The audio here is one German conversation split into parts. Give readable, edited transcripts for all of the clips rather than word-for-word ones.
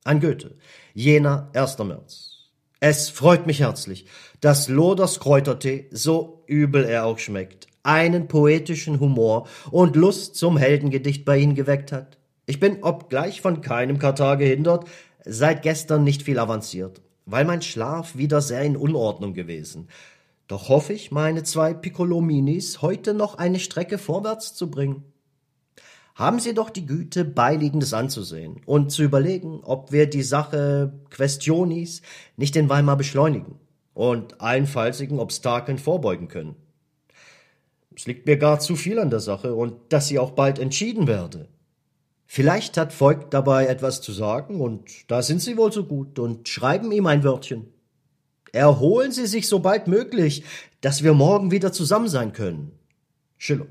An Goethe, Jena, 1. März. Es freut mich herzlich, dass Loders Kräutertee, so übel er auch schmeckt, einen poetischen Humor und Lust zum Heldengedicht bei Ihnen geweckt hat. Ich bin, obgleich von keinem Katar gehindert, seit gestern nicht viel avanciert, weil mein Schlaf wieder sehr in Unordnung gewesen. Doch hoffe ich, meine 2 Piccolo-Minis heute noch eine Strecke vorwärts zu bringen. Haben Sie doch die Güte, Beiliegendes anzusehen und zu überlegen, ob wir die Sache Questionis nicht in Weimar beschleunigen und allenfallsigen Obstakeln vorbeugen können. Es liegt mir gar zu viel an der Sache und dass sie auch bald entschieden werde. Vielleicht hat Voigt dabei etwas zu sagen und da sind Sie wohl so gut und schreiben ihm ein Wörtchen. Erholen Sie sich so bald möglich, dass wir morgen wieder zusammen sein können. Schiller.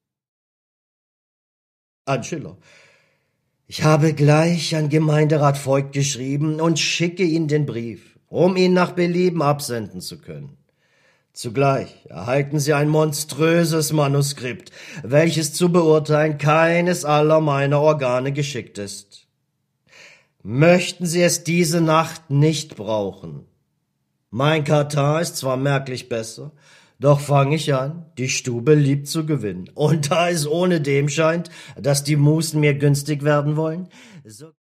An Schiller. Ich habe gleich an Gemeinderat Voigt geschrieben und schicke Ihnen den Brief, um ihn nach Belieben absenden zu können. Zugleich erhalten Sie ein monströses Manuskript, welches zu beurteilen keines aller meiner Organe geschickt ist. Möchten Sie es diese Nacht nicht brauchen? Mein Katar ist zwar merklich besser, doch fange ich an, die Stube lieb zu gewinnen. Und da es ohnedem scheint, dass die Musen mir günstig werden wollen, so